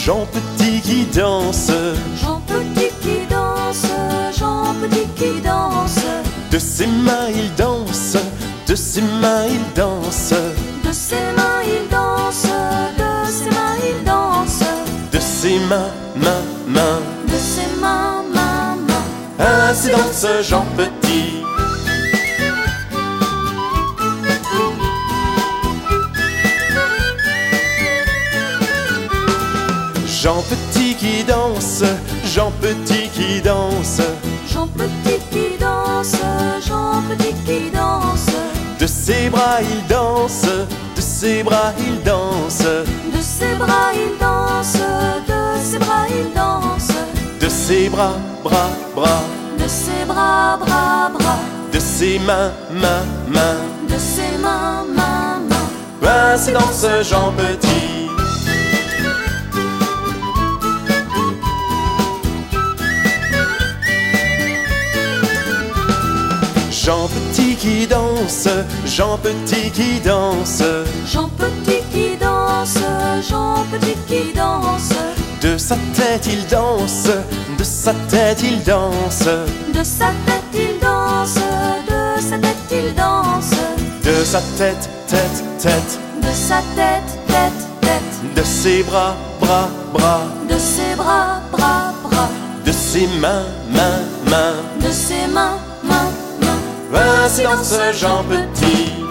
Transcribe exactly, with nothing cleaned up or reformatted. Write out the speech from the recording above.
Jean Petit qui danse, Jean Petit qui danse, Jean Petit qui danse. de ses mains il danse, de ses mains il danse, De ses mains il danse, de ses mains il danse. de ses mains, mains, mains. De ses mains, mains, mains. Ainsi danse Jean Petit. Jean Petit qui danse, Jean Petit qui danse, Jean Petit qui danse, Jean Petit qui danse. de ses bras il danse, de ses bras il danse, De ses bras il danse, de ses bras il danse. de ses bras, bras, bras, De ses bras, bras, bras. de ses mains, mains, mains. De ses mains, mains, mains. Ainsi danse Jean Petit. Jean Petit qui danse, Jean Petit qui danse, Jean Petit qui danse, Jean Petit qui danse. de sa tête il danse, de sa tête il danse, De sa tête il danse, de sa tête il danse. de sa tête, tête, tête, De sa tête, tête, tête. de ses bras, bras, bras, De ses bras, bras, bras. de ses mains, mains, mains. De ses mains, mains, mains. Ainsi danse Jean Petit.